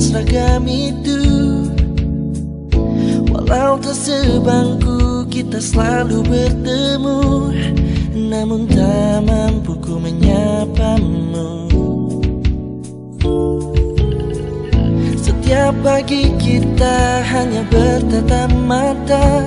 seragam itu. Walau tak sebangku kita selalu bertemu, namun tak mampu ku menyapamu. Setiap pagi kita hanya bertatap mata,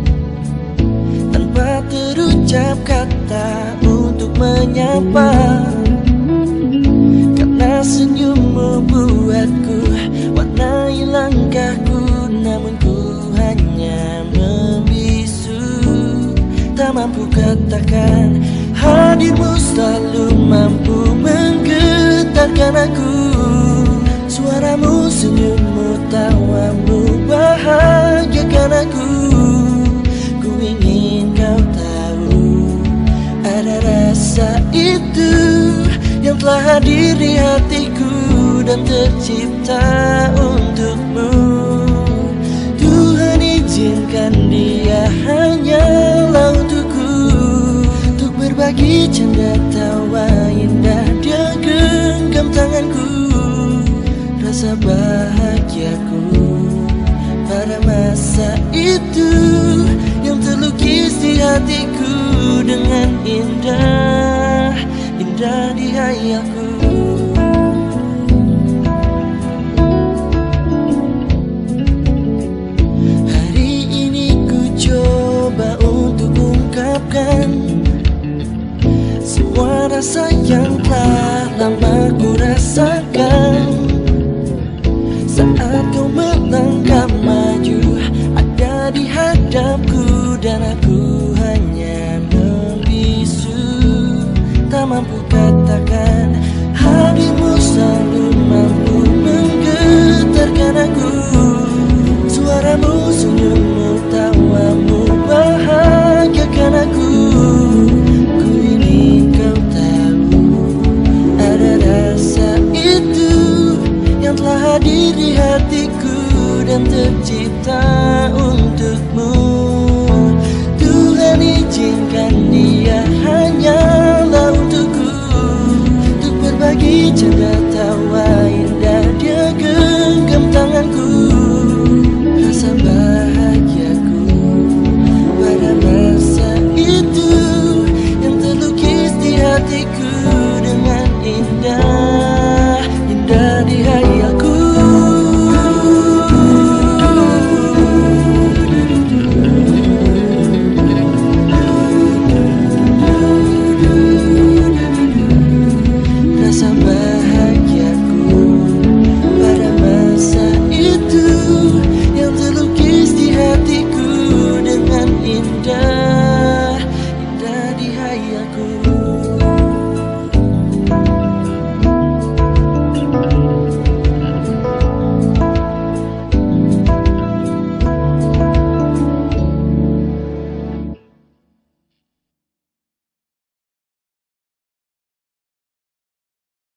tanpa terucap kata untuk menyapa. Karena senyummu buatku warnai langkahku, namun ku hanya membisu. Tak mampu katakan, hadirmu selalu mampu menggetarkan aku. Suaramu, senyummu, tawamu bahagiakan aku. Ku ingin kau tahu, ada rasa itu yang telah hadir di hatiku dan tercipta untukmu. Tuhan izinkan dia hanyalah untukku, untuk berbagi canda tawa indah. Dia genggam tanganku, rasa bahagiaku pada masa itu yang terlukis di hatiku dengan indah, indah di hayalku. Hari ini ku coba untuk ungkapkan semua rasa yang telah lama ku rasakan. Saat kau melangkah maju, ada di hadapku, dan aku hanya membisu. Tak mampu katakan, hadirmu selalu mampu menggetarkan aku. Suaramu, senyummu, tawamu bahagiakan aku. Ku ingin kau tahu, ada rasa itu yang telah hadir di hatiku dan tercipta untukmu. Tuhan izinkan dia hanyalah untukku, untuk berbagi canda